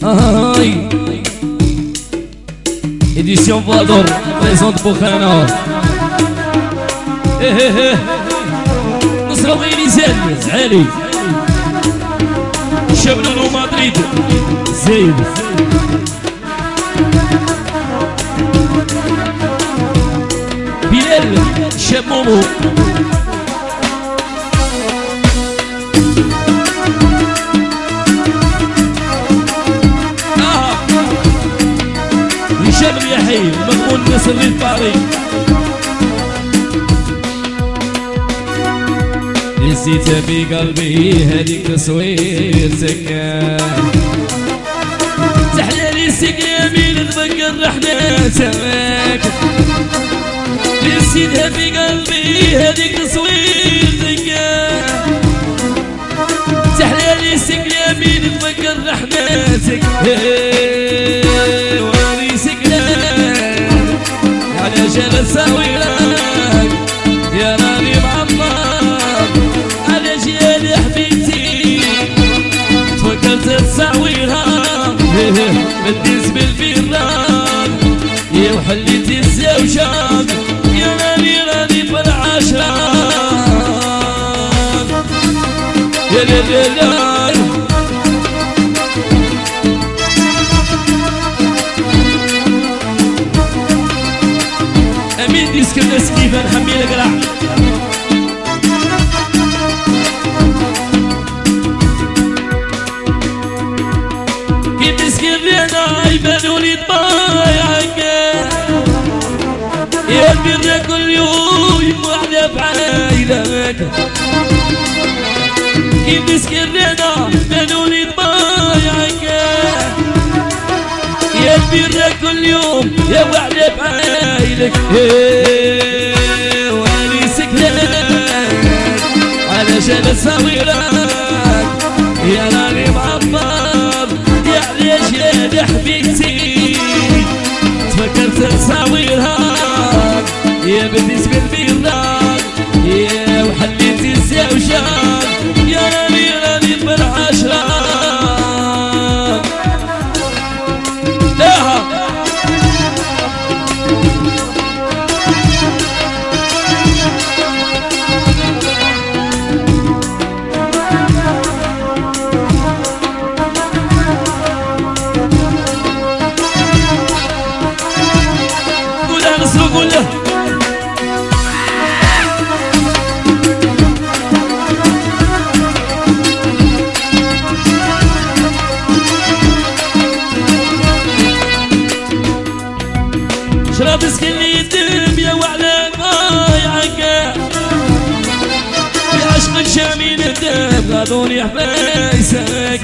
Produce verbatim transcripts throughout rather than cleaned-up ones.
هاي édition Vador présente Bokhana. ايه ايه ايه نصر غيري زاد علي شباب مدريد زيد بلال شاب مومو هشام اليحيى مضمون نصر للباري نسيتها في قلبي هذيك تصويرتك تحلالي سقيامي نتذكر رحلاتك نسيتها في قلبي هذيك تصويرتك تحلالي سقيامي نتذكر رحلاتك واني سقيام على جال ساويلك يا راني معمر على جال حبيبتي تفكرت تساويها بديت بالفيران يا وحليتي الزوجان يا راني راني بالعشرة يا لا لا لا امين ديسك الناس كيف نحمي لك راح كيف تسكن لنا يبانولي طبايعك يا البر كل يوم وحدة بعايلك كيف تسكن لنا يبانولي طبايعك يا البر كل يوم يا وحدة بعايلك واني سكنك علشان اساويلك يا راني معمر يا علاش يا حبيبتي تفكرت تساويلها يا بديت بالبيضان يا وحليتي الزوجان يا راني راني بالعشرة لاها قولها نصر قولها شرب سكني الدم يا وعلى ضايعك يا عشق الشامي ندم غادوني حبايسك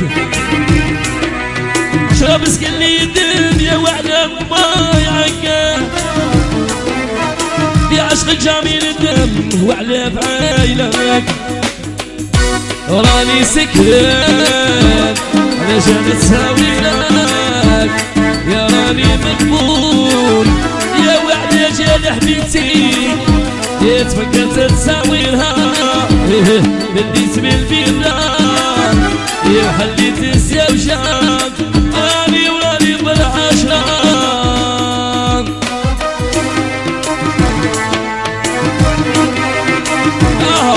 شرب سكني الدم يا وعلى ضايعك يا عشق الجامي ندم وعلى فعايلك وراني سكران علشان تساوي لك يا راني مقبول يا وعدة جال حبيبتي يا تفكرت تساويلها بديت بالفيران يا حليت الزوجان راني وراني بالعشرة آه.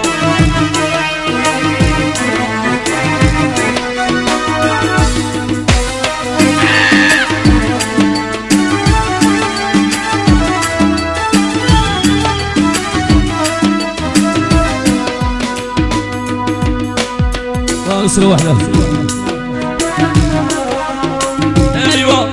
نصر وحده ايوه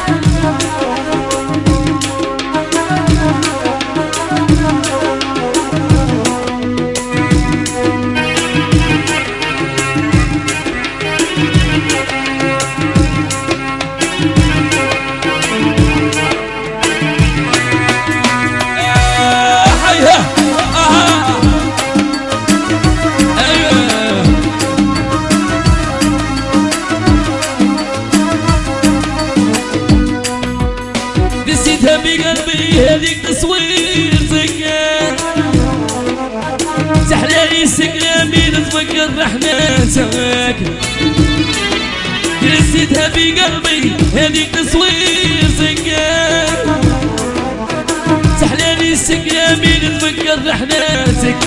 هذيك تصويرتك تحلالي سكلامي نتفكر رحلاتك نسيتها في قلبي هذيك تصوير سكان سحلاني السكة مين تفكر رحلاتك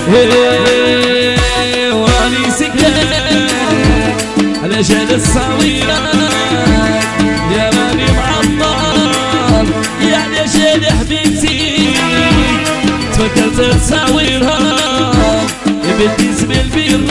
واني سكان علشان الصويرة يا ماني معطل يا علشان حبيبتي تفكرت تصاويرها يا بنتي اسم البير